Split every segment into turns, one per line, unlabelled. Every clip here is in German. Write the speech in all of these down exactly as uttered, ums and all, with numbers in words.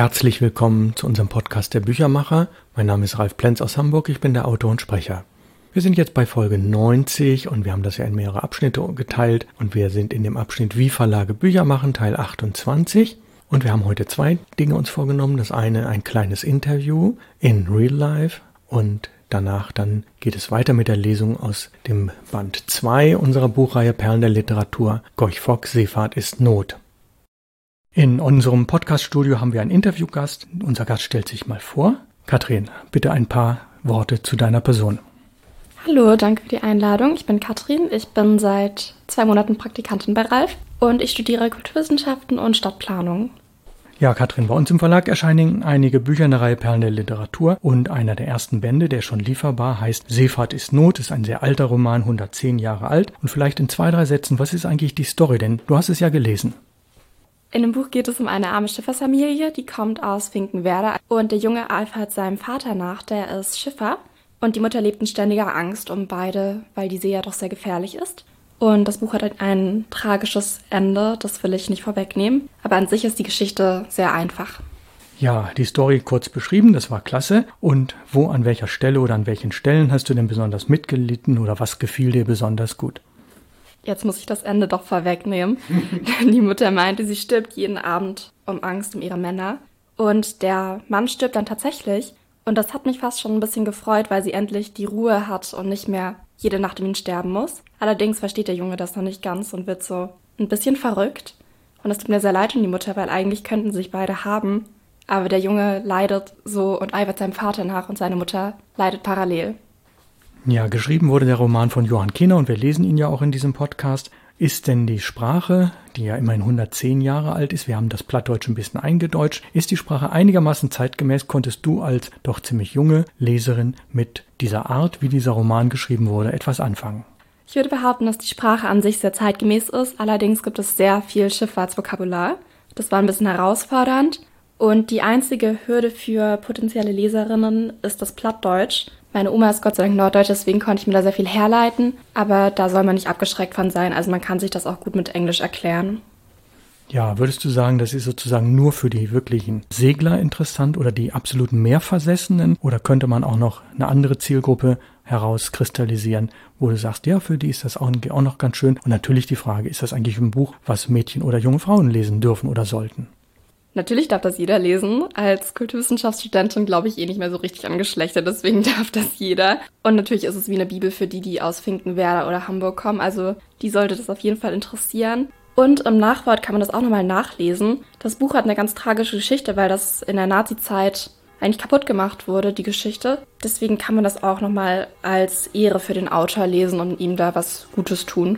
Herzlich willkommen zu unserem Podcast der Büchermacher. Mein Name ist Ralf Plenz aus Hamburg, ich bin der Autor und Sprecher. Wir sind jetzt bei Folge neunzig und wir haben das ja in mehrere Abschnitte geteilt und wir sind in dem Abschnitt Wie Verlage Bücher machen, Teil achtundzwanzig. Und wir haben heute zwei Dinge uns vorgenommen. Das eine ein kleines Interview in Real Life und danach dann geht es weiter mit der Lesung aus dem Band zwei unserer Buchreihe Perlen der Literatur, Gorch Fock, Seefahrt ist Not. In unserem Podcaststudio haben wir einen Interviewgast. Unser Gast stellt sich mal vor. Katrin, bitte ein paar Worte zu deiner Person.
Hallo, danke für die Einladung. Ich bin Katrin. Ich bin seit zwei Monaten Praktikantin bei Ralf und ich studiere Kulturwissenschaften und Stadtplanung.
Ja, Katrin, bei uns im Verlag erscheinen einige Bücher in der Reihe Perlen der Literatur und einer der ersten Bände, der schon lieferbar heißt Seefahrt ist Not, ist ein sehr alter Roman, hundertzehn Jahre alt. Und vielleicht in zwei, drei Sätzen, was ist eigentlich die Story? Denn du hast es ja gelesen.
In dem Buch geht es um eine arme Schiffersfamilie, die kommt aus Finkenwerder und der Junge eifert seinem Vater nach, der ist Schiffer und die Mutter lebt in ständiger Angst um beide, weil die See ja doch sehr gefährlich ist. Und das Buch hat ein tragisches Ende, das will ich nicht vorwegnehmen, aber an sich ist die Geschichte sehr einfach.
Ja, die Story kurz beschrieben, das war klasse. Und wo, an welcher Stelle oder an welchen Stellen hast du denn besonders mitgelitten oder was gefiel dir besonders gut?
Jetzt muss ich das Ende doch vorwegnehmen. Denn die Mutter meinte, sie stirbt jeden Abend um Angst um ihre Männer. Und der Mann stirbt dann tatsächlich. Und das hat mich fast schon ein bisschen gefreut, weil sie endlich die Ruhe hat und nicht mehr jede Nacht um ihn sterben muss. Allerdings versteht der Junge das noch nicht ganz und wird so ein bisschen verrückt. Und es tut mir sehr leid um die Mutter, weil eigentlich könnten sie sich beide haben. Aber der Junge leidet so und eifert seinem Vater nach und seine Mutter leidet parallel.
Ja, geschrieben wurde der Roman von Johann Kehner und wir lesen ihn ja auch in diesem Podcast. Ist denn die Sprache, die ja immerhin hundertzehn Jahre alt ist, wir haben das Plattdeutsch ein bisschen eingedeutscht, ist die Sprache einigermaßen zeitgemäß? Konntest du als doch ziemlich junge Leserin mit dieser Art, wie dieser Roman geschrieben wurde, etwas anfangen?
Ich würde behaupten, dass die Sprache an sich sehr zeitgemäß ist. Allerdings gibt es sehr viel Schifffahrtsvokabular. Das war ein bisschen herausfordernd. Und die einzige Hürde für potenzielle Leserinnen ist das Plattdeutsch. Meine Oma ist Gott sei Dank Norddeutsch, deswegen konnte ich mir da sehr viel herleiten. Aber da soll man nicht abgeschreckt von sein. Also man kann sich das auch gut mit Englisch erklären.
Ja, würdest du sagen, das ist sozusagen nur für die wirklichen Segler interessant oder die absoluten Meerversessenen? Oder könnte man auch noch eine andere Zielgruppe herauskristallisieren, wo du sagst, ja, für die ist das auch noch ganz schön. Und natürlich die Frage, ist das eigentlich ein Buch, was Mädchen oder junge Frauen lesen dürfen oder sollten?
Natürlich darf das jeder lesen. Als Kulturwissenschaftsstudentin glaube ich eh nicht mehr so richtig an Geschlechter, deswegen darf das jeder. Und natürlich ist es wie eine Bibel für die, die aus Finkenwerder oder Hamburg kommen. Also die sollte das auf jeden Fall interessieren. Und im Nachwort kann man das auch nochmal nachlesen. Das Buch hat eine ganz tragische Geschichte, weil das in der Nazizeit eigentlich kaputt gemacht wurde, die Geschichte. Deswegen kann man das auch nochmal als Ehre für den Autor lesen und ihm da was Gutes tun.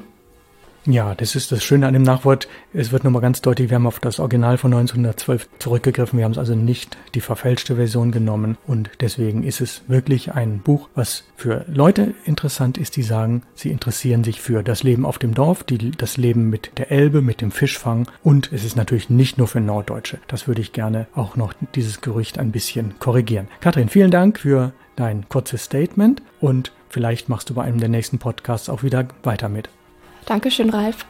Ja, das ist das Schöne an dem Nachwort. Es wird nochmal ganz deutlich, wir haben auf das Original von neunzehnhundertzwölf zurückgegriffen. Wir haben es also nicht die verfälschte Version genommen. Und deswegen ist es wirklich ein Buch, was für Leute interessant ist, die sagen, sie interessieren sich für das Leben auf dem Dorf, die, das Leben mit der Elbe, mit dem Fischfang. Und es ist natürlich nicht nur für Norddeutsche. Das würde ich gerne auch noch dieses Gerücht ein bisschen korrigieren. Katrin, vielen Dank für dein kurzes Statement. Und vielleicht machst du bei einem der nächsten Podcasts auch wieder weiter mit.
Dankeschön, Ralf.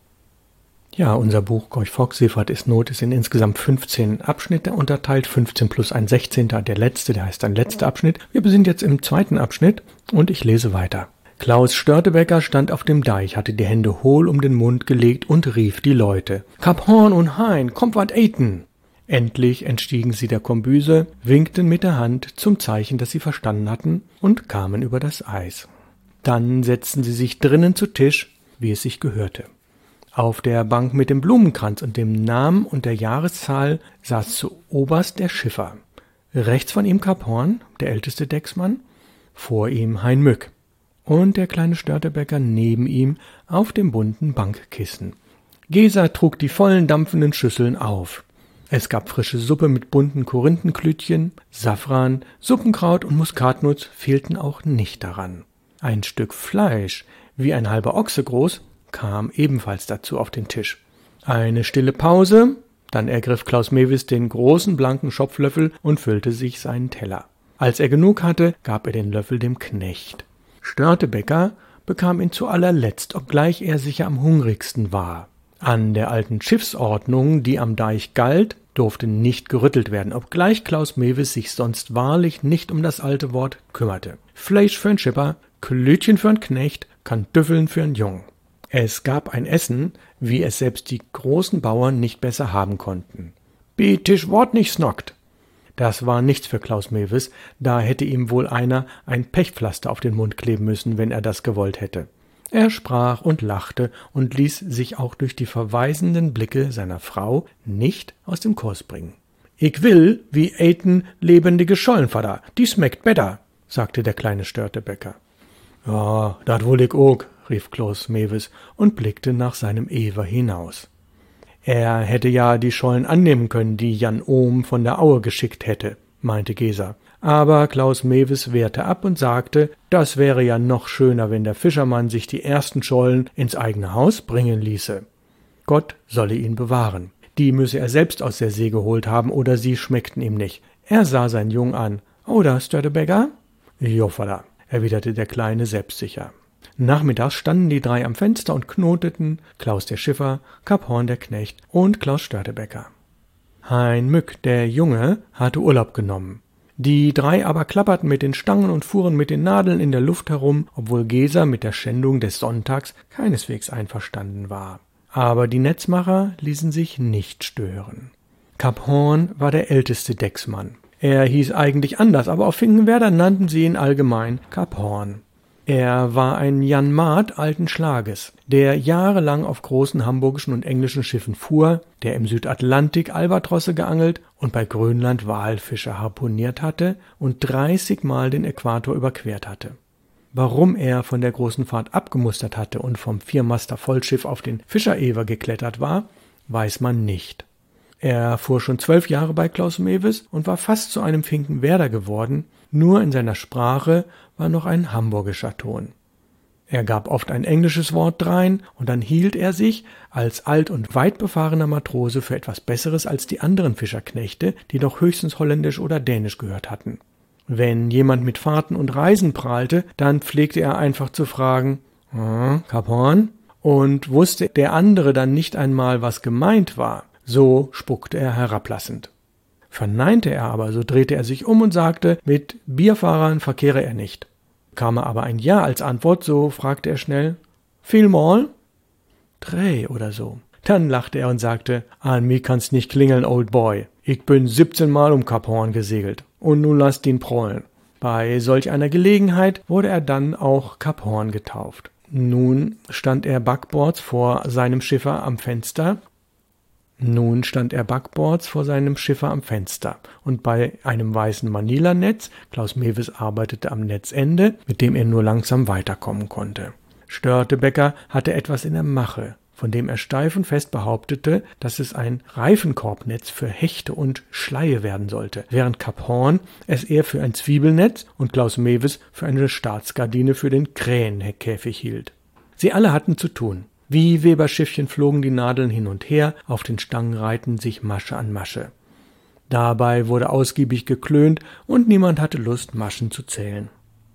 Ja, unser Buch Gorch Fock, Seefahrt ist Not ist in insgesamt fünfzehn Abschnitte unterteilt, fünfzehn plus ein sechzehnter, der letzte, der heißt dann letzter Abschnitt. Wir sind jetzt im zweiten Abschnitt und ich lese weiter. Klaus Störtebeker stand auf dem Deich, hatte die Hände hohl um den Mund gelegt und rief die Leute. Kap Horn und Hein, kommt wat eiten! Endlich entstiegen sie der Kombüse, winkten mit der Hand zum Zeichen, dass sie verstanden hatten und kamen über das Eis. Dann setzten sie sich drinnen zu Tisch, wie es sich gehörte. Auf der Bank mit dem Blumenkranz und dem Namen und der Jahreszahl saß zuoberst der Schiffer. Rechts von ihm Kap Horn, der älteste Decksmann, vor ihm Hein Mück und der kleine Störtebeker neben ihm auf dem bunten Bankkissen. Gesa trug die vollen dampfenden Schüsseln auf. Es gab frische Suppe mit bunten Korinthenklütchen, Safran, Suppenkraut und Muskatnuss fehlten auch nicht daran. Ein Stück Fleisch, wie ein halber Ochse groß, kam ebenfalls dazu auf den Tisch. Eine stille Pause, dann ergriff Klaus Mewis den großen blanken Schopflöffel und füllte sich seinen Teller. Als er genug hatte, gab er den Löffel dem Knecht. Störtebeker bekam ihn zu allerletzt, obgleich er sicher am hungrigsten war. An der alten Schiffsordnung, die am Deich galt, durfte nicht gerüttelt werden, obgleich Klaus Mewes sich sonst wahrlich nicht um das alte Wort kümmerte. Fleisch für'n Schipper, Klütchen für'n Knecht, Kantüffeln für'n Jung. Es gab ein Essen, wie es selbst die großen Bauern nicht besser haben konnten. Betisch Wort nicht snockt. Das war nichts für Klaus Mewes, da hätte ihm wohl einer ein Pechpflaster auf den Mund kleben müssen, wenn er das gewollt hätte. Er sprach und lachte und ließ sich auch durch die verweisenden Blicke seiner Frau nicht aus dem Kurs bringen. »Ich will, wie eten lebendige Schollenvater, die schmeckt better«, sagte der kleine Störtebecker. »Ja, dat wohl ich ook«, rief Klaus Mewes und blickte nach seinem Ewer hinaus. Er hätte ja die Schollen annehmen können, die Jan Ohm von der Aue geschickt hätte, meinte Geser. Aber Klaus Mewes wehrte ab und sagte, das wäre ja noch schöner, wenn der Fischermann sich die ersten Schollen ins eigene Haus bringen ließe. Gott solle ihn bewahren. Die müsse er selbst aus der See geholt haben, oder sie schmeckten ihm nicht. Er sah sein Jung an. »Oder, Störtebecker?« »Jo, Vater«, erwiderte der Kleine selbstsicher. Nachmittags standen die drei am Fenster und knoteten, Klaus der Schiffer, Kap Horn der Knecht und Klaus Störtebecker. Hein Mück, der Junge, hatte Urlaub genommen. Die drei aber klapperten mit den Stangen und fuhren mit den Nadeln in der Luft herum, obwohl Geser mit der Schändung des Sonntags keineswegs einverstanden war. Aber die Netzmacher ließen sich nicht stören. Kap Horn war der älteste Decksmann. Er hieß eigentlich anders, aber auf Finkenwerder nannten sie ihn allgemein Kap Horn. Er war ein Jan Maat alten Schlages, der jahrelang auf großen hamburgischen und englischen Schiffen fuhr, der im Südatlantik Albatrosse geangelt und bei Grönland Walfische harpuniert hatte und dreißigmal den Äquator überquert hatte. Warum er von der großen Fahrt abgemustert hatte und vom Viermaster-Vollschiff auf den Fischerewer geklettert war, weiß man nicht. Er fuhr schon zwölf Jahre bei Klaus Mewes und war fast zu einem Finkenwerder geworden, nur in seiner Sprache war noch ein hamburgischer Ton. Er gab oft ein englisches Wort drein, und dann hielt er sich als alt- und weitbefahrener Matrose für etwas Besseres als die anderen Fischerknechte, die doch höchstens Holländisch oder Dänisch gehört hatten. Wenn jemand mit Fahrten und Reisen prahlte, dann pflegte er einfach zu fragen, »Ah, Kap Horn?« Und wusste der andere dann nicht einmal, was gemeint war, so spuckte er herablassend. Verneinte er aber, so drehte er sich um und sagte, mit Bierfahrern verkehre er nicht. Kam er aber ein Ja als Antwort, so fragte er schnell, »Vielmal?« »Drei oder so.« Dann lachte er und sagte, »An mir kann's nicht klingeln, Old Boy. Ich bin siebzehnmal um Kap Horn gesegelt. Und nun lasst ihn prollen.« Bei solch einer Gelegenheit wurde er dann auch Kap Horn getauft. Nun stand er backbords vor seinem Schiffer am Fenster, Nun stand er backbords vor seinem Schiffer am Fenster, und bei einem weißen Manilanetz, Klaus Mewes arbeitete am Netzende, mit dem er nur langsam weiterkommen konnte. Störtebecker hatte etwas in der Mache, von dem er steif und fest behauptete, dass es ein Reifenkorbnetz für Hechte und Schleie werden sollte, während Kap Horn es eher für ein Zwiebelnetz und Klaus Mewes für eine Staatsgardine für den Krähenkäfig hielt. Sie alle hatten zu tun. Wie Weberschiffchen flogen die Nadeln hin und her, auf den Stangen reihten sich Masche an Masche. Dabei wurde ausgiebig geklönt und niemand hatte Lust, Maschen zu zählen.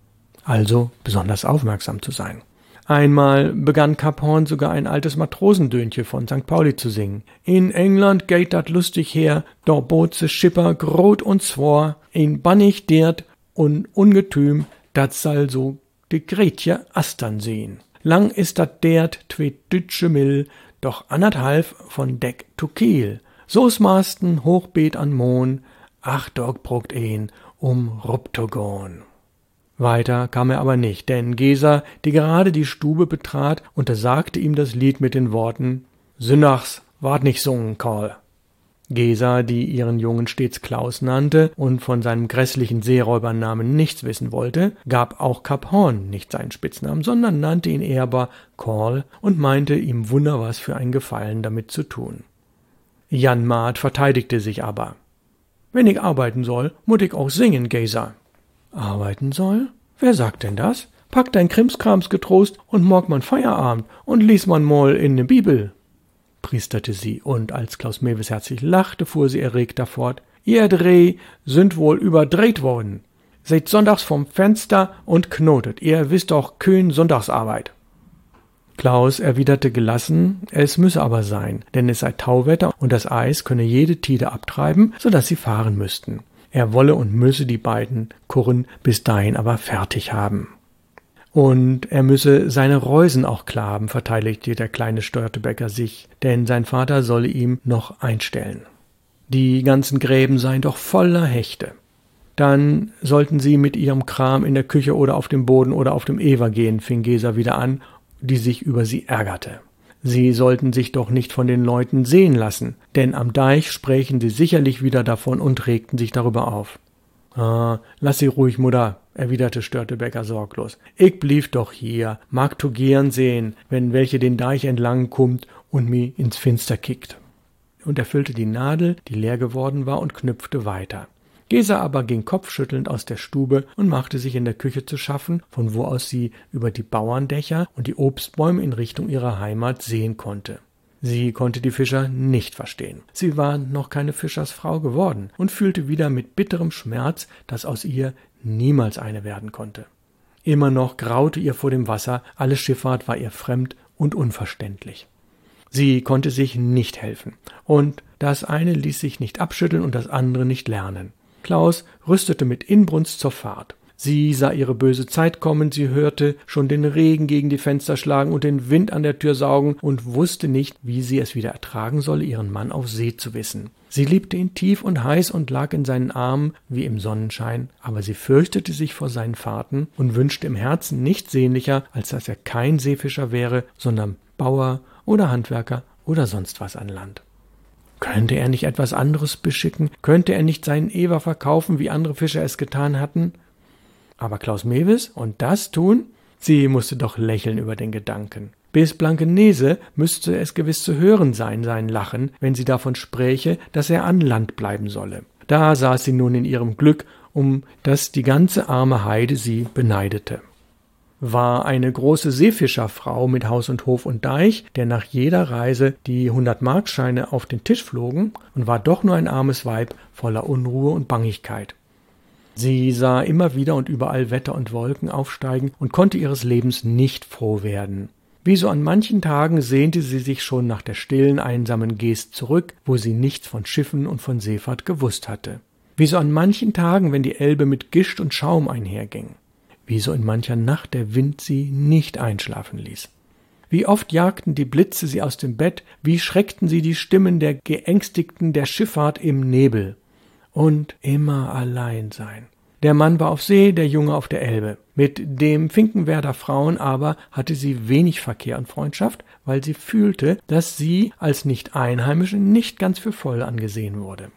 Also besonders aufmerksam zu sein. Einmal begann Kap Horn sogar ein altes Matrosendönchen von Sankt Pauli zu singen. In England geht dat lustig her, do bot se Schipper grot und zwor, in bannig dert und ungetüm, dat sall so de Gretje astern sehen. Lang ist dat dert twe dütsche Mill, doch anderthalb von Deck to Kiel. So's masten Hochbeet an Mohn, ach dog bruckt een um Ruptogon. Weiter kam er aber nicht, denn Geser, die gerade die Stube betrat, untersagte ihm das Lied mit den Worten »Sünnachs, wart nicht sungen, Karl«. Geser, die ihren Jungen stets Klaus nannte und von seinem grässlichen Seeräubernamen nichts wissen wollte, gab auch Kap Horn nicht seinen Spitznamen, sondern nannte ihn ehrbar Karl und meinte, ihm wunder was für ein Gefallen damit zu tun. Jan Maat verteidigte sich aber. »Wenn ich arbeiten soll, mutt ich auch singen, Geser.« »Arbeiten soll? Wer sagt denn das? Pack dein Krimskrams getrost und morg man Feierabend und lies man mal in ne Bibel«, priesterte sie, und als Klaus Mewes herzlich lachte, fuhr sie erregter fort, »Ihr Dreh sind wohl überdreht worden. Seht sonntags vom Fenster und knotet, ihr wisst doch, Köhn Sonntagsarbeit.« Klaus erwiderte gelassen, es müsse aber sein, denn es sei Tauwetter und das Eis könne jede Tide abtreiben, so dass sie fahren müssten. Er wolle und müsse die beiden Kurren bis dahin aber fertig haben. Und er müsse seine Reusen auch klaben, verteidigte der kleine Störtebeker sich, denn sein Vater solle ihm noch einstellen. Die ganzen Gräben seien doch voller Hechte. Dann sollten sie mit ihrem Kram in der Küche oder auf dem Boden oder auf dem Ewer gehen, fing Gesa wieder an, die sich über sie ärgerte. Sie sollten sich doch nicht von den Leuten sehen lassen, denn am Deich sprächen sie sicherlich wieder davon und regten sich darüber auf. »Ah, lass sie ruhig, Mutter«, erwiderte Störtebeker sorglos. »Ich blieb doch hier, mag to gern sehen, wenn welche den Deich entlang kummt und mi ins Finster kickt.« Und er füllte die Nadel, die leer geworden war, und knüpfte weiter. Gesa aber ging kopfschüttelnd aus der Stube und machte sich in der Küche zu schaffen, von wo aus sie über die Bauerndächer und die Obstbäume in Richtung ihrer Heimat sehen konnte. Sie konnte die Fischer nicht verstehen. Sie war noch keine Fischersfrau geworden und fühlte wieder mit bitterem Schmerz, dass aus ihr niemals eine werden konnte. Immer noch graute ihr vor dem Wasser, alle Schifffahrt war ihr fremd und unverständlich. Sie konnte sich nicht helfen, und das eine ließ sich nicht abschütteln und das andere nicht lernen. Klaus rüstete mit Inbrunst zur Fahrt. Sie sah ihre böse Zeit kommen, sie hörte schon den Regen gegen die Fenster schlagen und den Wind an der Tür saugen und wusste nicht, wie sie es wieder ertragen solle, ihren Mann auf See zu wissen. Sie liebte ihn tief und heiß und lag in seinen Armen wie im Sonnenschein, aber sie fürchtete sich vor seinen Fahrten und wünschte im Herzen nichts sehnlicher, als dass er kein Seefischer wäre, sondern Bauer oder Handwerker oder sonst was an Land. Könnte er nicht etwas anderes beschicken? Könnte er nicht seinen Ewer verkaufen, wie andere Fischer es getan hatten? Aber Klaus Mewis und das tun? Sie musste doch lächeln über den Gedanken. Bis Blankenese müsste es gewiss zu hören sein, sein Lachen, wenn sie davon spräche, dass er an Land bleiben solle. Da saß sie nun in ihrem Glück, um das die ganze arme Heide sie beneidete. War eine große Seefischerfrau mit Haus und Hof und Deich, der nach jeder Reise die hundert-Markscheine auf den Tisch flogen, und war doch nur ein armes Weib voller Unruhe und Bangigkeit. Sie sah immer wieder und überall Wetter und Wolken aufsteigen und konnte ihres Lebens nicht froh werden. Wie so an manchen Tagen sehnte sie sich schon nach der stillen, einsamen Geest zurück, wo sie nichts von Schiffen und von Seefahrt gewusst hatte. Wie so an manchen Tagen, wenn die Elbe mit Gischt und Schaum einherging. Wie so in mancher Nacht der Wind sie nicht einschlafen ließ. Wie oft jagten die Blitze sie aus dem Bett, wie schreckten sie die Stimmen der Geängstigten der Schifffahrt im Nebel. Und immer allein sein. Der Mann war auf See, der Junge auf der Elbe. Mit dem Finkenwerder Frauen aber hatte sie wenig Verkehr und Freundschaft, weil sie fühlte, dass sie als Nicht-Einheimische nicht ganz für voll angesehen wurde.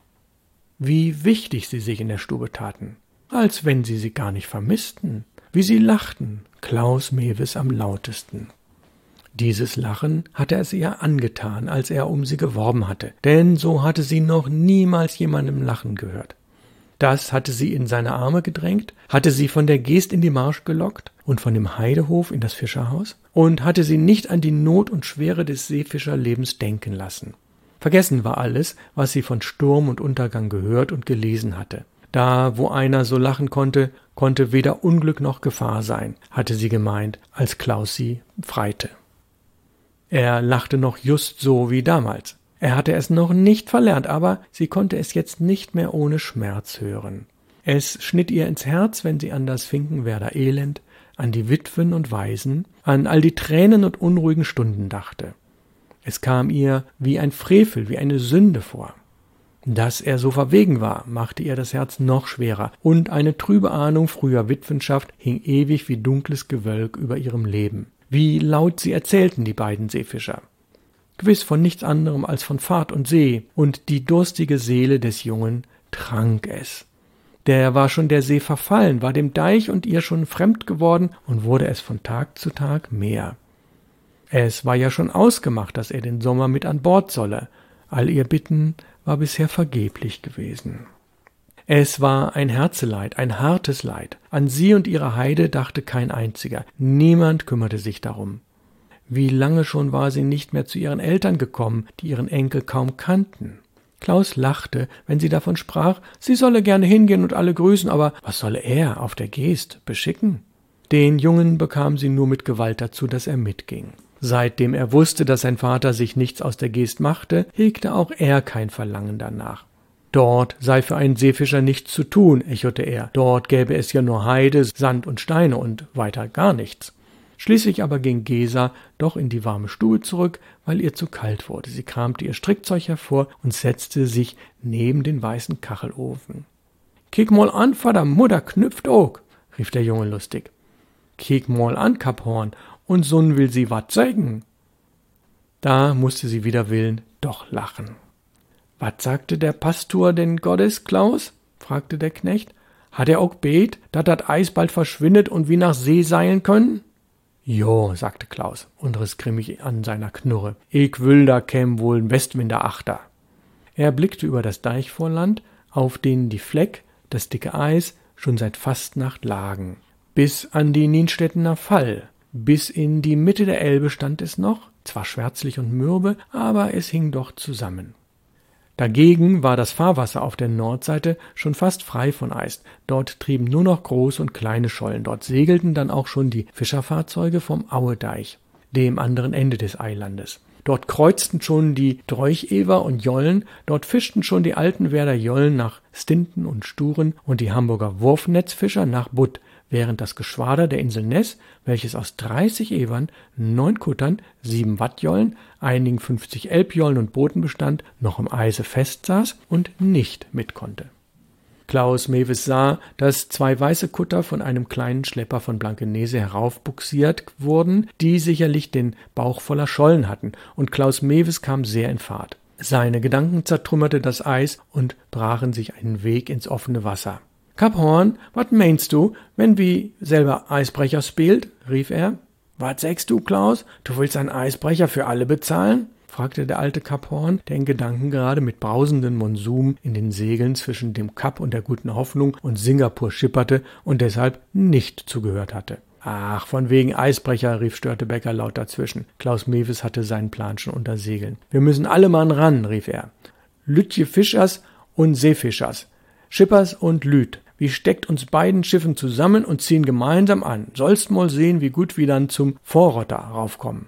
Wie wichtig sie sich in der Stube taten, als wenn sie sie gar nicht vermissten, wie sie lachten, Klaus Mewis am lautesten. Dieses Lachen hatte es ihr angetan, als er um sie geworben hatte, denn so hatte sie noch niemals jemandem lachen gehört. Das hatte sie in seine Arme gedrängt, hatte sie von der Geest in die Marsch gelockt und von dem Heidehof in das Fischerhaus und hatte sie nicht an die Not und Schwere des Seefischerlebens denken lassen. Vergessen war alles, was sie von Sturm und Untergang gehört und gelesen hatte. Da, wo einer so lachen konnte, konnte weder Unglück noch Gefahr sein, hatte sie gemeint, als Klaus sie freite. Er lachte noch just so wie damals. Er hatte es noch nicht verlernt, aber sie konnte es jetzt nicht mehr ohne Schmerz hören. Es schnitt ihr ins Herz, wenn sie an das Finkenwerder Elend, an die Witwen und Waisen, an all die Tränen und unruhigen Stunden dachte. Es kam ihr wie ein Frevel, wie eine Sünde vor. Dass er so verwegen war, machte ihr das Herz noch schwerer, und eine trübe Ahnung früher Witwenschaft hing ewig wie dunkles Gewölk über ihrem Leben. Wie laut sie erzählten, die beiden Seefischer. Gewiss von nichts anderem als von Fahrt und See, und die durstige Seele des Jungen trank es. Der war schon der See verfallen, war dem Deich und ihr schon fremd geworden und wurde es von Tag zu Tag mehr. Es war ja schon ausgemacht, dass er den Sommer mit an Bord solle. All ihr Bitten war bisher vergeblich gewesen. Es war ein Herzeleid, ein hartes Leid. An sie und ihre Heide dachte kein einziger. Niemand kümmerte sich darum. Wie lange schon war sie nicht mehr zu ihren Eltern gekommen, die ihren Enkel kaum kannten. Klaus lachte, wenn sie davon sprach, sie solle gerne hingehen und alle grüßen, aber was solle er auf der Geest beschicken? Den Jungen bekam sie nur mit Gewalt dazu, dass er mitging. Seitdem er wusste, dass sein Vater sich nichts aus der Geest machte, hegte auch er kein Verlangen danach. Dort sei für einen Seefischer nichts zu tun, echote er. Dort gäbe es ja nur Heide, Sand und Steine und weiter gar nichts. Schließlich aber ging Gesa doch in die warme Stube zurück, weil ihr zu kalt wurde. Sie kramte ihr Strickzeug hervor und setzte sich neben den weißen Kachelofen. »Kick mal an, Vater, Mutter knüpft ook«, rief der Junge lustig. »Kick mal an, Kaphorn, und Sonn will sie wat sägen.« Da musste sie wider Willen doch lachen. »Wat sagte der Pastor denn Gottes, Klaus?« fragte der Knecht. »Hat er auch bet, dat dat Eis bald verschwindet und wir nach See seilen können?« »Jo«, sagte Klaus und riss grimmig an seiner Knurre. »Ich will, da käm wohl ein Westwinder achter.« Er blickte über das Deichvorland, auf denen die Fleck, das dicke Eis, schon seit Fastnacht lagen. Bis an die Nienstettener Fall, bis in die Mitte der Elbe stand es noch, zwar schwärzlich und mürbe, aber es hing doch zusammen. Dagegen war das Fahrwasser auf der Nordseite schon fast frei von Eis. Dort trieben nur noch große und kleine Schollen. Dort segelten dann auch schon die Fischerfahrzeuge vom Auedeich, dem anderen Ende des Eilandes. Dort kreuzten schon die Dreuchewer und Jollen, dort fischten schon die alten Werder Jollen nach Stinten und Sturen und die Hamburger Wurfnetzfischer nach Butt, während das Geschwader der Insel Ness, welches aus dreißig Ewern, neun Kuttern, sieben Wattjollen, einigen fünfzig Elbjollen und Booten bestand, noch im Eise festsaß und nicht mit konnte. Klaus Mewes sah, dass zwei weiße Kutter von einem kleinen Schlepper von Blankenese heraufbuxiert wurden, die sicherlich den Bauch voller Schollen hatten, und Klaus Mewes kam sehr in Fahrt. Seine Gedanken zertrümmerte das Eis und brachen sich einen Weg ins offene Wasser. »Kaphorn, wat meinst du, wenn wie selber Eisbrecher spielt?« rief er. »Wat sagst du, Klaus? Du willst einen Eisbrecher für alle bezahlen?« fragte der alte Kaphorn, der in Gedanken gerade mit brausenden Monsum in den Segeln zwischen dem Kap und der Guten Hoffnung und Singapur schipperte und deshalb nicht zugehört hatte. »Ach, von wegen Eisbrecher«, rief Störtebecker laut dazwischen. Klaus Mewes hatte seinen Plan schon unter Segeln. »Wir müssen alle Mann ran«, rief er. »Lütje Fischers und Seefischers, Schippers und Lüt. Wie steckt uns beiden Schiffen zusammen und ziehen gemeinsam an. Sollst mal sehen, wie gut wir dann zum Vorrotter raufkommen.«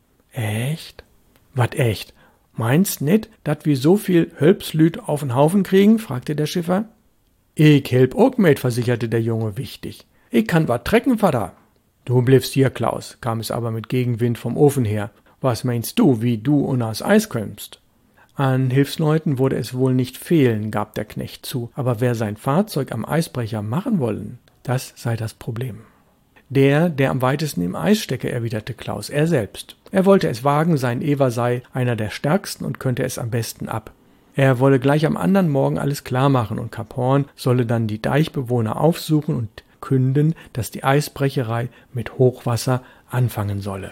»Echt? Wat echt? Meinst nit, dat wir so viel Hölpslüt auf den Haufen kriegen?« fragte der Schiffer. »Ich help ook mit«, versicherte der Junge wichtig. »Ich kann wat trecken, Vater.« »Du bliebst hier, Klaus«, kam es aber mit Gegenwind vom Ofen her. »Was meinst du, wie du unas Eis kömmst?« An Hilfsleuten wurde es wohl nicht fehlen, gab der Knecht zu, aber wer sein Fahrzeug am Eisbrecher machen wollen, das sei das Problem. Der, der am weitesten im Eis stecke, erwiderte Klaus, er selbst. Er wollte es wagen, sein Ewer sei einer der stärksten und könnte es am besten ab. Er wolle gleich am anderen Morgen alles klar machen und Kaphorn solle dann die Deichbewohner aufsuchen und künden, dass die Eisbrecherei mit Hochwasser anfangen solle.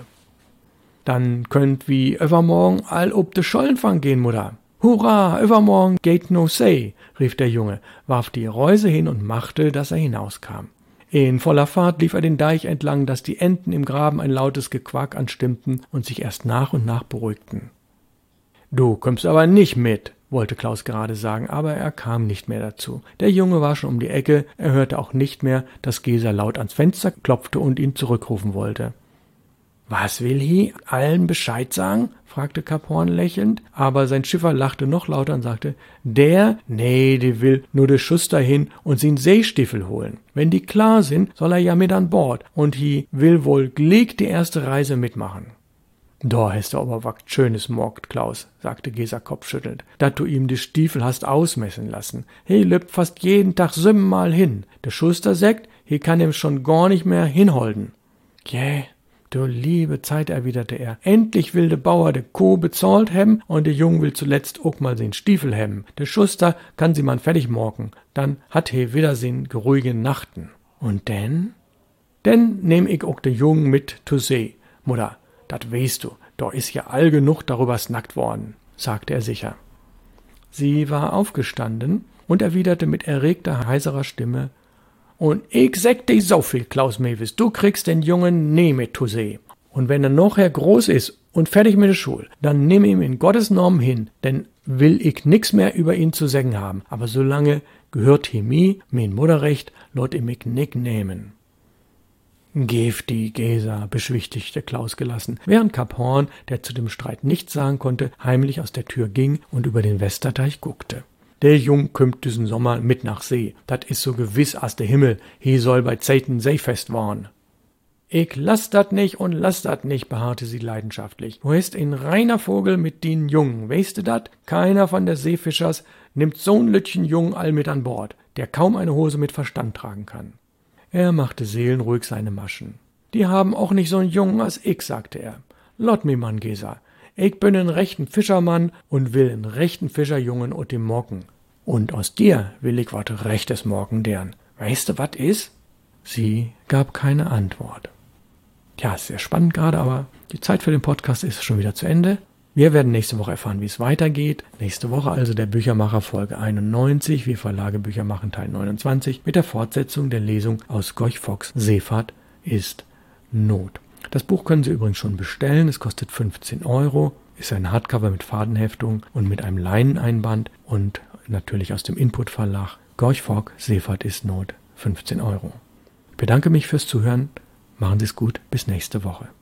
»Dann könnt wie übermorgen all ob de Schollenfang gehen, Mutter.« »Hurra, übermorgen geht no say«, rief der Junge, warf die Reuse hin und machte, dass er hinauskam. In voller Fahrt lief er den Deich entlang, dass die Enten im Graben ein lautes Gequack anstimmten und sich erst nach und nach beruhigten. »Du kommst aber nicht mit«, wollte Klaus gerade sagen, aber er kam nicht mehr dazu. Der Junge war schon um die Ecke, er hörte auch nicht mehr, dass Gesa laut ans Fenster klopfte und ihn zurückrufen wollte. »Was will hi? Allen Bescheid sagen?« fragte Kaphorn lächelnd, aber sein Schiffer lachte noch lauter und sagte, »Der? Nee, die will nur de Schuster hin und sin Seestiefel holen. Wenn die klar sind, soll er ja mit an Bord und hi will wohl gleich die erste Reise mitmachen.« »Da hast du aber wagt schönes morgt, Klaus«, sagte Gesa kopfschüttelnd, »dat du ihm die Stiefel hast ausmessen lassen. He löpt fast jeden Tag siebenmal hin. Der Schuster sagt, he kann ihm schon gar nicht mehr hinholden.« »Jäh, du liebe Zeit«, erwiderte er, »endlich will de Bauer de Kuh bezahlt hebben und de Jung will zuletzt auch mal den Stiefel hebben. De Schuster kann sie man fertig morgen, dann hat he wieder sin geruhige Nachten. Und denn? Denn nehm ich auch de Jung mit zu See. Mutter, dat weißt du, da is ja all genug darüber snackt worden«, sagte er sicher. Sie war aufgestanden und erwiderte mit erregter, heiserer Stimme, »Und ich sag dir so viel, Klaus Mewes, du kriegst den Jungen nie mit zu See. Und wenn er nachher groß ist und fertig mit der Schule, dann nimm ihm in Gottes Namen hin, denn will ich nix mehr über ihn zu sagen haben. Aber solange gehört he mi, mein Mutterrecht, lot ich mich nick nehmen.« Gifti, Gesa, beschwichtigte Klaus gelassen, während Kap Horn, der zu dem Streit nichts sagen konnte, heimlich aus der Tür ging und über den Westerteich guckte. Der Jung kümmt diesen Sommer mit nach See. Dat is so gewiss as der Himmel. He soll bei Zeiten Seefest warn. Ich lass dat nicht und lass dat nicht, beharrte sie leidenschaftlich. Du hast ein reiner Vogel mit den Jungen, weißt du dat? Keiner von der Seefischers nimmt so'n Lütchen Jungen all mit an Bord, der kaum eine Hose mit Verstand tragen kann. Er machte seelenruhig seine Maschen. Die haben auch nicht so'n Jungen als ich, sagte er. Lot mi Mann, Gesa. Ich bin ein rechten Fischermann und will einen rechten Fischerjungen und dem Morgen. Und aus dir will ich wat rechtes Morgen deren. Weißt du, wat is? Sie gab keine Antwort. Tja, ist sehr spannend gerade, aber die Zeit für den Podcast ist schon wieder zu Ende. Wir werden nächste Woche erfahren, wie es weitergeht. Nächste Woche also der Büchermacher Folge einundneunzig, wir Verlage Bücher machen Teil neunundzwanzig, mit der Fortsetzung der Lesung aus Gorch Fock Seefahrt ist Not. Das Buch können Sie übrigens schon bestellen, es kostet fünfzehn Euro, ist ein Hardcover mit Fadenheftung und mit einem Leineneinband und natürlich aus dem Input Verlag. Gorch Fock Seefahrt ist Not, fünfzehn Euro. Ich bedanke mich fürs Zuhören, machen Sie es gut, bis nächste Woche.